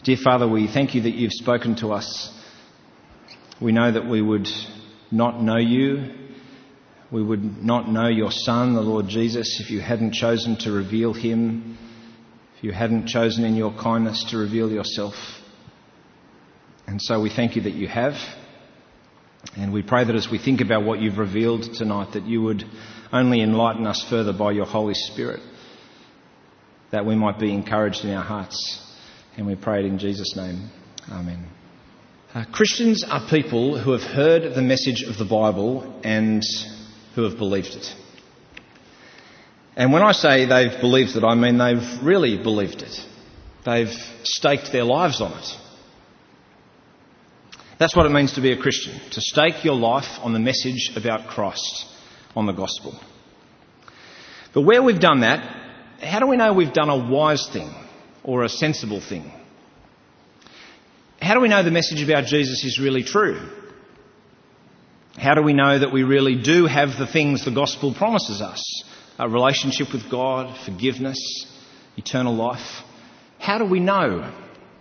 Dear Father, we thank you that you've spoken to us. We know that we would not know you. We would not know your Son, the Lord Jesus, if you hadn't chosen to reveal him, if you hadn't chosen in your kindness to reveal yourself. And so we thank you that you have. And we pray that as we think about what you've revealed tonight, that you would only enlighten us further by your Holy Spirit, that we might be encouraged in our hearts. And we pray it in Jesus' name. Amen. Christians are people who have heard the message of the Bible and who have believed it. And when I say they've believed it, I mean they've really believed it. They've staked their lives on it. That's what it means to be a Christian, to stake your life on the message about Christ, on the gospel. But where we've done that, how do we know we've done a wise thing or a sensible thing? How do we know the message about Jesus is really true? How do we know that we really do have the things the gospel promises us? A relationship with God, forgiveness, eternal life. How do we know?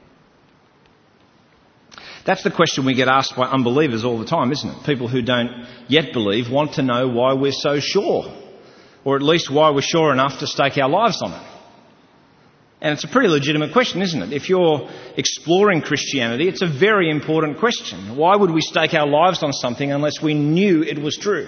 That's the question we get asked by unbelievers all the time, isn't it? People who don't yet believe want to know why we're so sure, or at least why we're sure enough to stake our lives on it. And it's a pretty legitimate question, isn't it? If you're exploring Christianity, it's a very important question. Why would we stake our lives on something unless we knew it was true?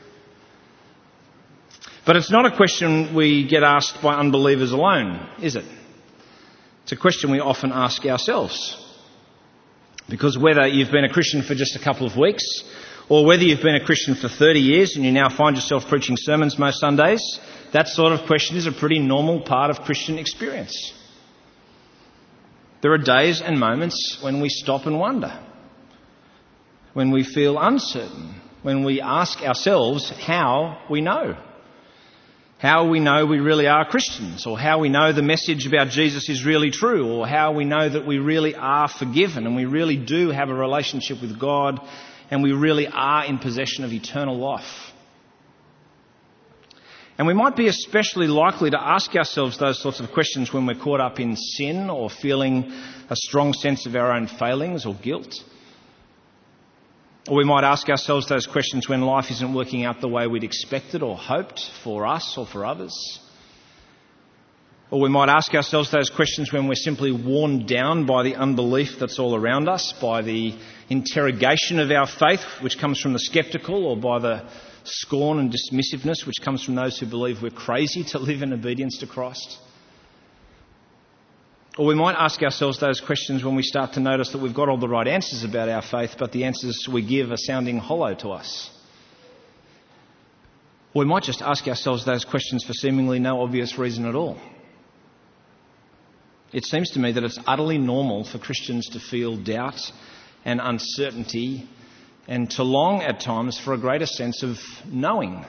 But it's not a question we get asked by unbelievers alone, is it? It's a question we often ask ourselves. Because whether you've been a Christian for just a couple of weeks, or whether you've been a Christian for 30 years and you now find yourself preaching sermons most Sundays, that sort of question is a pretty normal part of Christian experience. There are days and moments when we stop and wonder, when we feel uncertain, when we ask ourselves how we know. How we know we really are Christians, or how we know the message about Jesus is really true, or how we know that we really are forgiven and we really do have a relationship with God and we really are in possession of eternal life. And we might be especially likely to ask ourselves those sorts of questions when we're caught up in sin or feeling a strong sense of our own failings or guilt. Or we might ask ourselves those questions when life isn't working out the way we'd expected or hoped for us or for others. Or we might ask ourselves those questions when we're simply worn down by the unbelief that's all around us, by the interrogation of our faith, which comes from the sceptical, or by the scorn and dismissiveness, which comes from those who believe we're crazy to live in obedience to Christ. Or we might ask ourselves those questions when we start to notice that we've got all the right answers about our faith, but the answers we give are sounding hollow to us. Or we might just ask ourselves those questions for seemingly no obvious reason at all. It seems to me that it's utterly normal for Christians to feel doubt and uncertainty and to long at times for a greater sense of knowing.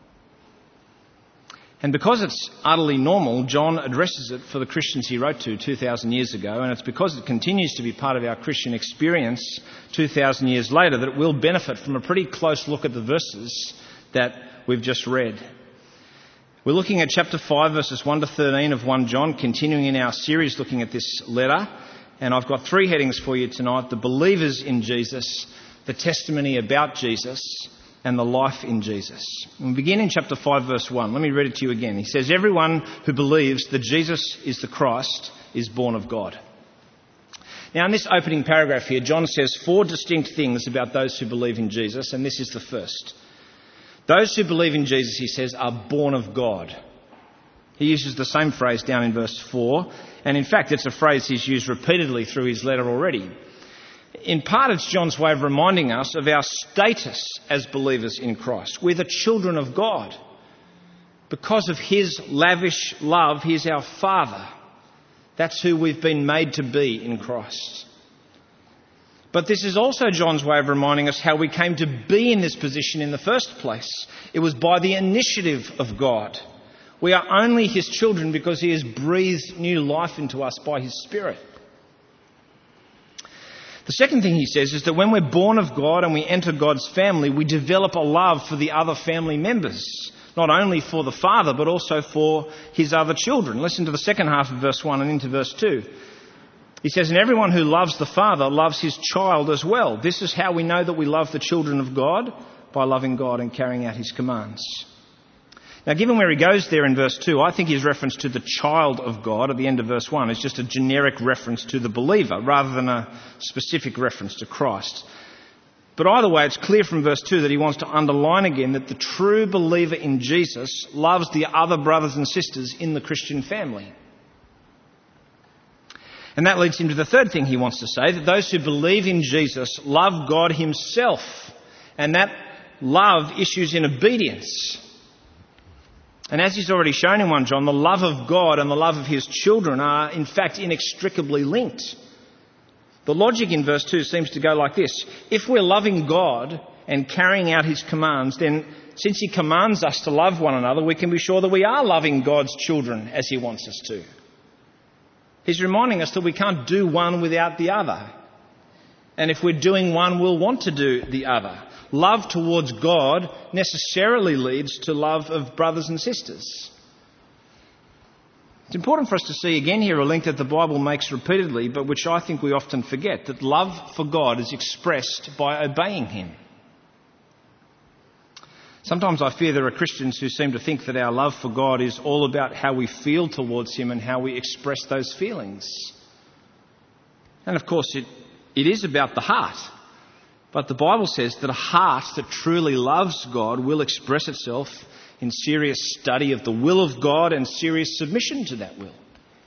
And because it's utterly normal, John addresses it for the Christians he wrote to 2,000 years ago, and it's because it continues to be part of our Christian experience 2,000 years later that it will benefit from a pretty close look at the verses that we've just read. We're looking at chapter 5, verses 1 to 13 of 1 John, continuing in our series looking at this letter. And I've got 3 headings for you tonight: the believers in Jesus, the testimony about Jesus, and the life in Jesus. We begin in chapter 5, verse 1. Let me read it to you again. He says, "Everyone who believes that Jesus is the Christ is born of God." Now, in this opening paragraph here, John says 4 distinct things about those who believe in Jesus, and this is the first. Those who believe in Jesus, he says, are born of God. He uses the same phrase down in verse 4, and in fact, it's a phrase he's used repeatedly through his letter already. In part, it's John's way of reminding us of our status as believers in Christ. We're the children of God. Because of his lavish love, he's our Father. That's who we've been made to be in Christ. But this is also John's way of reminding us how we came to be in this position in the first place. It was by the initiative of God. We are only his children because he has breathed new life into us by his Spirit. The second thing he says is that when we're born of God and we enter God's family, we develop a love for the other family members, not only for the Father, but also for his other children. Listen to the second half of verse 1 and into verse 2. He says, and everyone who loves the Father loves his child as well. This is how we know that we love the children of God, by loving God and carrying out his commands. Now, given where he goes there in verse 2, I think his reference to the child of God at the end of verse 1 is just a generic reference to the believer rather than a specific reference to Christ. But either way, it's clear from verse 2 that he wants to underline again that the true believer in Jesus loves the other brothers and sisters in the Christian family. And that leads him to the third thing he wants to say, that those who believe in Jesus love God himself. And that love issues in obedience. And as he's already shown in 1 John, the love of God and the love of his children are in fact inextricably linked. The logic in verse 2 seems to go like this. If we're loving God and carrying out his commands, then since he commands us to love one another, we can be sure that we are loving God's children as he wants us to. He's reminding us that we can't do one without the other. And if we're doing one, we'll want to do the other. Love towards God necessarily leads to love of brothers and sisters. It's important for us to see again here a link that the Bible makes repeatedly, but which I think we often forget, that love for God is expressed by obeying him. Sometimes I fear there are Christians who seem to think that our love for God is all about how we feel towards him and how we express those feelings. And of course it is about the heart. But the Bible says that a heart that truly loves God will express itself in serious study of the will of God and serious submission to that will.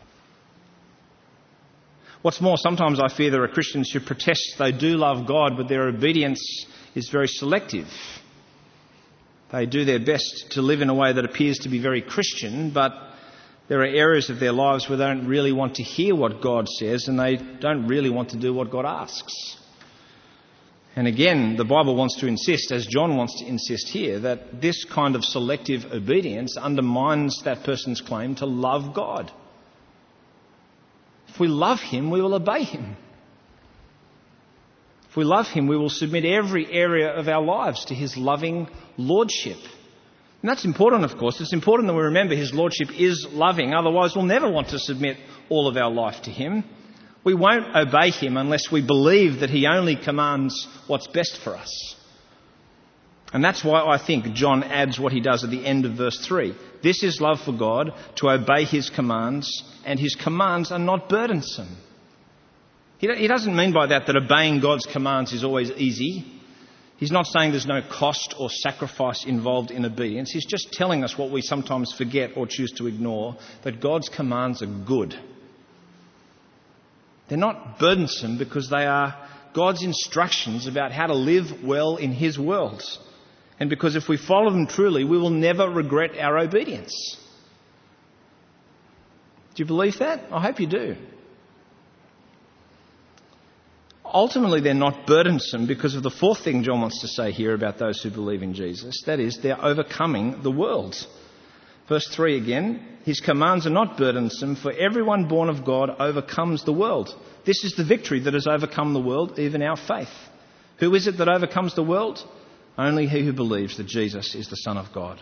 What's more, sometimes I fear there are Christians who protest they do love God, but their obedience is very selective. They do their best to live in a way that appears to be very Christian, but there are areas of their lives where they don't really want to hear what God says and they don't really want to do what God asks. And again, the Bible wants to insist, as John wants to insist here, that this kind of selective obedience undermines that person's claim to love God. If we love him, we will obey him. If we love him, we will submit every area of our lives to his loving lordship. And that's important, of course. It's important that we remember his lordship is loving. Otherwise, we'll never want to submit all of our life to him. We won't obey him unless we believe that he only commands what's best for us. And that's why I think John adds what he does at the end of verse 3. This is love for God, to obey his commands, and his commands are not burdensome. He doesn't mean by that obeying God's commands is always easy. He's not saying there's no cost or sacrifice involved in obedience. He's just telling us what we sometimes forget or choose to ignore, that God's commands are good. They're not burdensome because they are God's instructions about how to live well in his world. And because if we follow them truly, we will never regret our obedience. Do you believe that? I hope you do. Ultimately, they're not burdensome because of the fourth thing John wants to say here about those who believe in Jesus. That is, they're overcoming the world. Verse 3 again, his commands are not burdensome, for everyone born of God overcomes the world. This is the victory that has overcome the world, even our faith. Who is it that overcomes the world? Only he who believes that Jesus is the Son of God.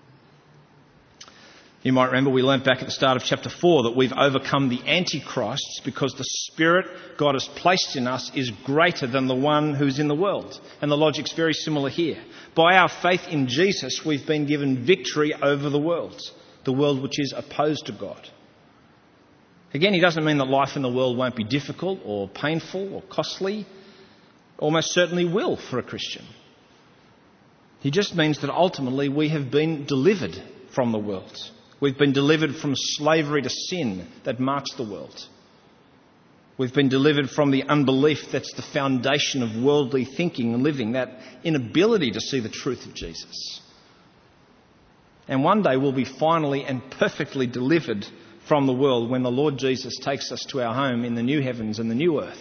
You might remember we learnt back at the start of chapter 4 that we've overcome the antichrists because the Spirit God has placed in us is greater than the one who's in the world. And the logic's very similar here. By our faith in Jesus, we've been given victory over the world which is opposed to God. Again, he doesn't mean that life in the world won't be difficult or painful or costly. Almost certainly will for a Christian. He just means that ultimately we have been delivered from the world. We've been delivered from slavery to sin that marks the world. We've been delivered from the unbelief that's the foundation of worldly thinking and living, that inability to see the truth of Jesus. And one day we'll be finally and perfectly delivered from the world when the Lord Jesus takes us to our home in the new heavens and the new earth.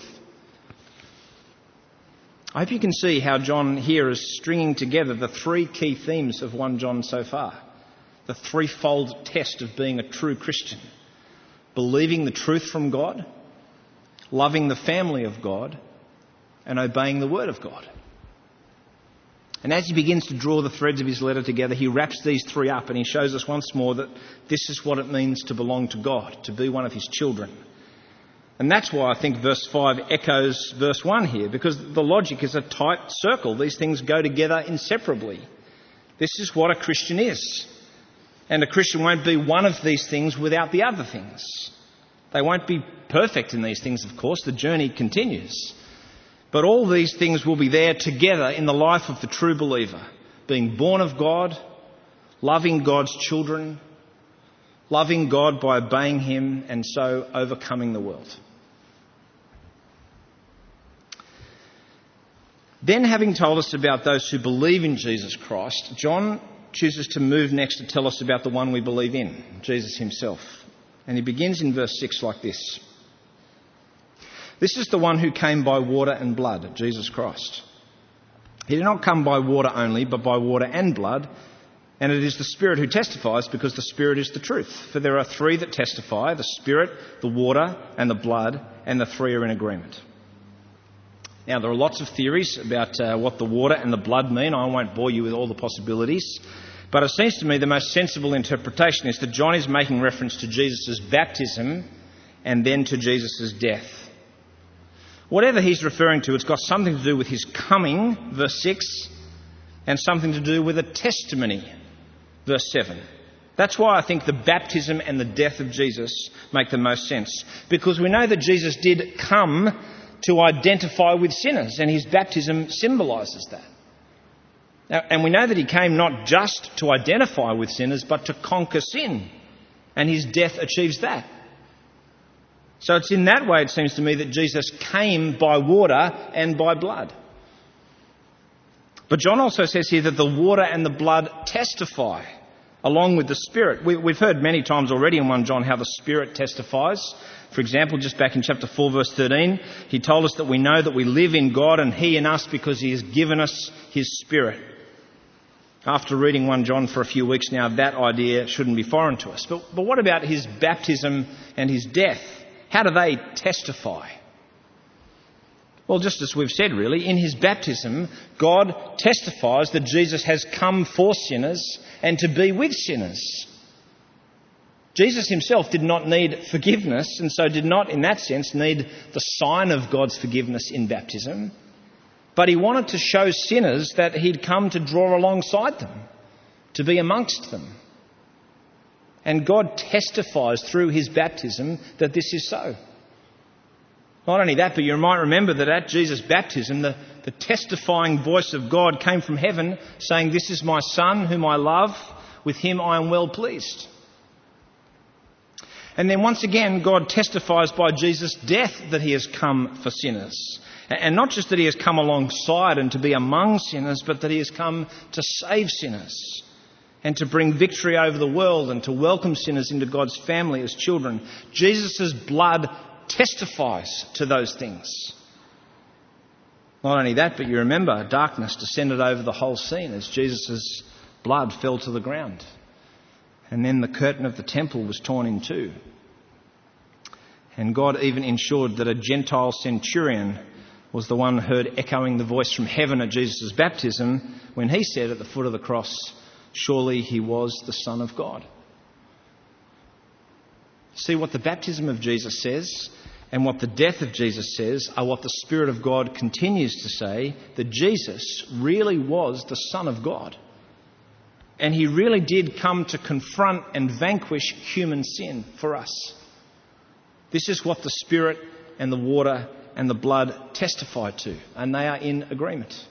I hope you can see how John here is stringing together the three key themes of 1 John so far. The threefold test of being a true Christian. Believing the truth from God, loving the family of God, and obeying the word of God. And as he begins to draw the threads of his letter together, he wraps these three up and he shows us once more that this is what it means to belong to God, to be one of his children. And that's why I think verse 5 echoes verse 1 here, because the logic is a tight circle. These things go together inseparably. This is what a Christian is. And a Christian won't be one of these things without the other things. They won't be perfect in these things, of course. The journey continues. But all these things will be there together in the life of the true believer. Being born of God, loving God's children, loving God by obeying him, and so overcoming the world. Then, having told us about those who believe in Jesus Christ, John chooses to move next to tell us about the one we believe in, Jesus himself. And he begins in verse 6 like this. This is the one who came by water and blood, Jesus Christ. He did not come by water only, but by water and blood. And it is the Spirit who testifies, because the Spirit is the truth. For there are three that testify, the Spirit, the water and the blood, and the three are in agreement. Now, there are lots of theories about what the water and the blood mean. I won't bore you with all the possibilities. But it seems to me the most sensible interpretation is that John is making reference to Jesus' baptism and then to Jesus' death. Whatever he's referring to, it's got something to do with his coming, verse 6, and something to do with a testimony, verse 7. That's why I think the baptism and the death of Jesus make the most sense. Because we know that Jesus did come to identify with sinners, and his baptism symbolises that. Now, and we know that he came not just to identify with sinners, but to conquer sin, and his death achieves that. So it's in that way, it seems to me, that Jesus came by water and by blood. But John also says here that the water and the blood testify along with the Spirit. We've heard many times already in 1 John how the Spirit testifies. For example, just back in chapter 4, verse 13, he told us that we know that we live in God and he in us because he has given us his Spirit. After reading 1 John for a few weeks now, that idea shouldn't be foreign to us. But what about his baptism and his death? How do they testify? Well, just as we've said, really, in his baptism, God testifies that Jesus has come for sinners and to be with sinners. Jesus himself did not need forgiveness, and so did not, in that sense, need the sign of God's forgiveness in baptism. But he wanted to show sinners that he'd come to draw alongside them, to be amongst them. And God testifies through his baptism that this is so. Not only that, but you might remember that at Jesus' baptism, the testifying voice of God came from heaven saying, "This is my Son whom I love, with him I am well pleased." And then once again, God testifies by Jesus' death that he has come for sinners. And not just that he has come alongside and to be among sinners, but that he has come to save sinners and to bring victory over the world and to welcome sinners into God's family as children. Jesus' blood testifies to those things. Not only that, but you remember darkness descended over the whole scene as Jesus' blood fell to the ground. And then the curtain of the temple was torn in two. And God even ensured that a Gentile centurion was the one heard echoing the voice from heaven at Jesus' baptism when he said at the foot of the cross, "Surely he was the Son of God." See, what the baptism of Jesus says and what the death of Jesus says are what the Spirit of God continues to say, that Jesus really was the Son of God. And he really did come to confront and vanquish human sin for us. This is what the Spirit and the water and the blood testify to, and they are in agreement.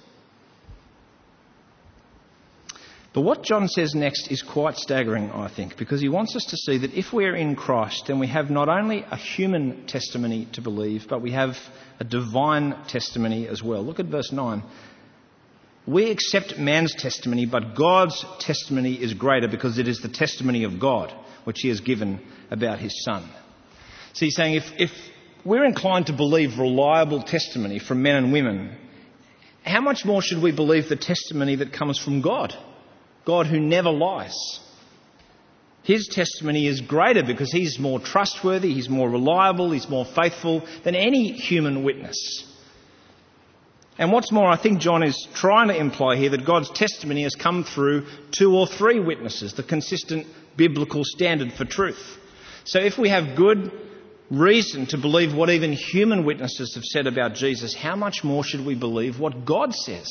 But what John says next is quite staggering, I think, because he wants us to see that if we are in Christ, then we have not only a human testimony to believe, but we have a divine testimony as well. Look at verse 9. We accept man's testimony, but God's testimony is greater because it is the testimony of God, which he has given about his Son. So he's saying if we're inclined to believe reliable testimony from men and women, how much more should we believe the testimony that comes from God? God who never lies. His testimony is greater because he's more trustworthy, he's more reliable, he's more faithful than any human witness. And what's more, I think John is trying to imply here that God's testimony has come through 2 or 3 witnesses, the consistent biblical standard for truth. So if we have good, reason to believe what even human witnesses have said about Jesus, how much more should we believe what God says?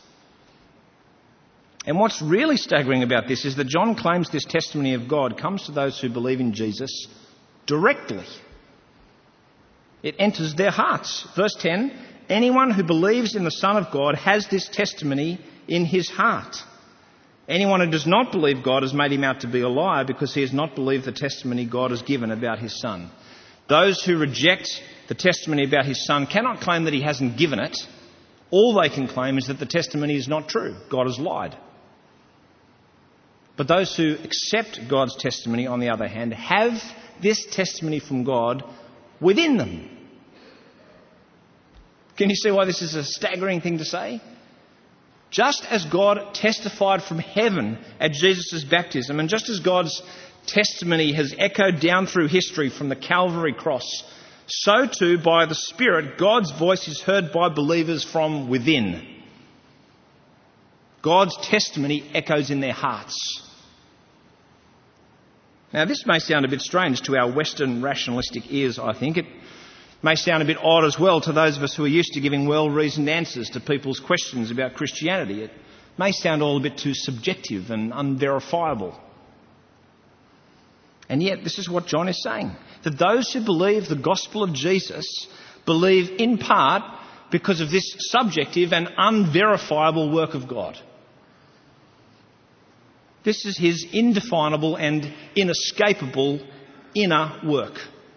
And what's really staggering about this is that John claims this testimony of God comes to those who believe in Jesus directly. It enters their hearts. Verse 10, anyone who believes in the Son of God has this testimony in his heart. Anyone who does not believe God has made him out to be a liar because he has not believed the testimony God has given about his Son. Those who reject the testimony about his Son cannot claim that he hasn't given it. All they can claim is that the testimony is not true. God has lied. But those who accept God's testimony, on the other hand, have this testimony from God within them. Can you see why this is a staggering thing to say? Just as God testified from heaven at Jesus' baptism, and just as God's testimony has echoed down through history from the Calvary cross, so too by the Spirit, God's voice is heard by believers from within. God's testimony echoes in their hearts. Now, this may sound a bit strange to our Western rationalistic ears, I think. It may sound a bit odd as well to those of us who are used to giving well-reasoned answers to people's questions about Christianity. It may sound all a bit too subjective and unverifiable. And yet, this is what John is saying. That those who believe the gospel of Jesus believe in part because of this subjective and unverifiable work of God. This is his indefinable and inescapable inner work.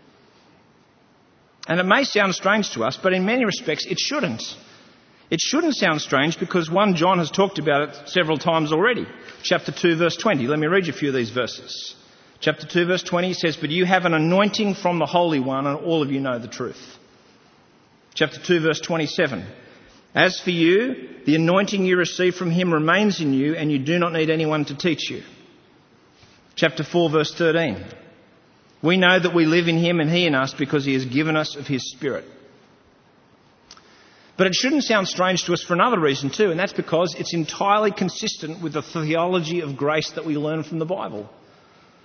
And it may sound strange to us, but in many respects it shouldn't. It shouldn't sound strange because 1 John has talked about it several times already. Chapter 2, verse 20. Let me read you a few of these verses. Chapter 2, verse 20 says, "But you have an anointing from the Holy One, and all of you know the truth." Chapter 2, verse 27. "As for you, the anointing you receive from him remains in you, and you do not need anyone to teach you." Chapter 4, verse 13. "We know that we live in him and he in us because he has given us of his Spirit." But it shouldn't sound strange to us for another reason too, and that's because it's entirely consistent with the theology of grace that we learn from the Bible.